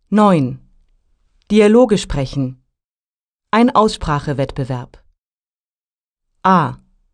9. Dialoge sprechen. Ein Aussprachewettbewerb. A.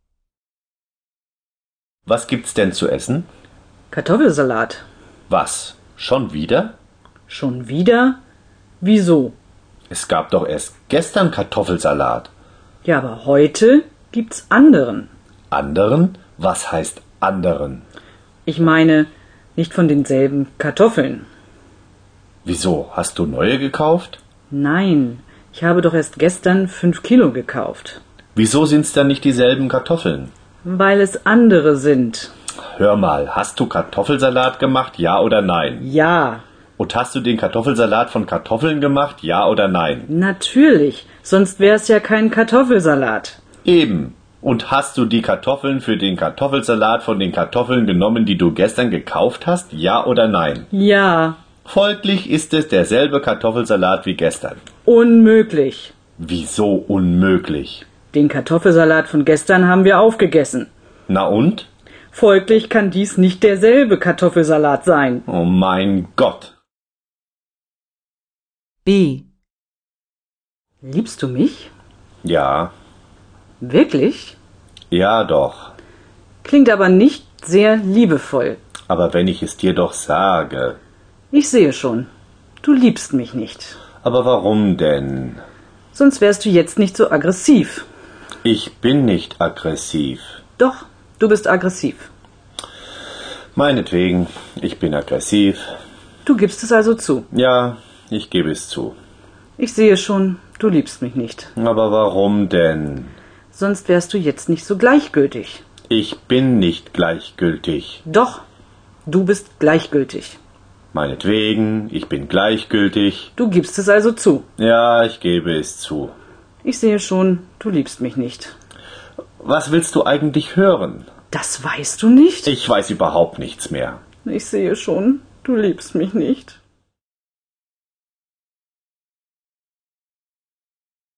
Was gibt's denn zu essen? Kartoffelsalat. Was? Schon wieder? Schon wieder? Wieso? Es gab doch erst gestern Kartoffelsalat. Ja, aber heute gibt's anderen. Anderen? Was heißt anderen? Ich meine, nicht von denselben Kartoffeln. Wieso? Hast du neue gekauft? Nein, ich habe doch erst gestern 5 Kilo gekauft. Wieso sind's dann nicht dieselben Kartoffeln? Weil es andere sind. Hör mal, hast du Kartoffelsalat gemacht, ja oder nein? Ja, Und hast du den Kartoffelsalat von Kartoffeln gemacht, ja oder nein? natürlich, sonst wär's ja kein Kartoffelsalat. Eben. Und hast du die Kartoffeln für den Kartoffelsalat von den Kartoffeln genommen, die du gestern gekauft hast, ja oder nein? Ja, Folglich ist es derselbe Kartoffelsalat wie gestern. unmöglich. Wieso unmöglich? Den Kartoffelsalat von gestern haben wir aufgegessen. Na und? Folglich kann dies nicht derselbe Kartoffelsalat sein. Oh mein Gott. B. Liebst du mich? Ja, Wirklich? ja doch. Klingt aber nicht sehr liebevoll. Aber wenn ich es dir doch sage. Ich sehe schon. Du liebst mich nicht. Aber warum denn? Sonst wärst du jetzt nicht so aggressiv. Ich bin nicht aggressiv. Doch, du bist aggressiv. Meinetwegen, ich bin aggressiv. Du gibst es also zu. Ja, ich gebe es zu. Ich sehe schon, du liebst mich nicht. Aber warum denn? Sonst wärst du jetzt nicht so gleichgültig. Ich bin nicht gleichgültig. Doch, du bist gleichgültig. Meinetwegen, ich bin gleichgültig. Du gibst es also zu. Ja, ich gebe es zu. Ich sehe schon, du liebst mich nicht. Was willst du eigentlich hören? Das weißt du nicht? Ich weiß überhaupt nichts mehr. Ich sehe schon, du liebst mich nicht.